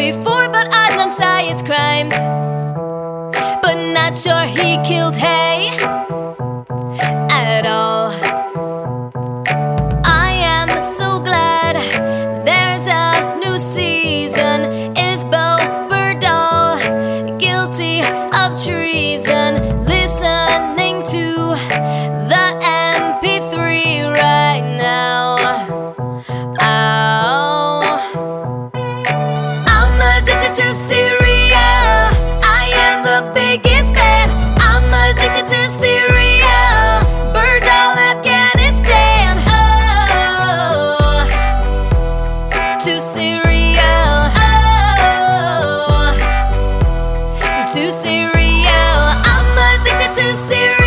before, but Adnan Syed's crimes. But not sure he killed Hay at all. I am so glad there's a new season. Isabel Berdahl guilty of treason, listening to the MP3 right now. Oh, I'm addicted to Syria. I am the biggest fan. I'm addicted to Syria. Berdahl, Afghanistan. Oh, to Syria. Oh, to Syria. I'm addicted to Syria.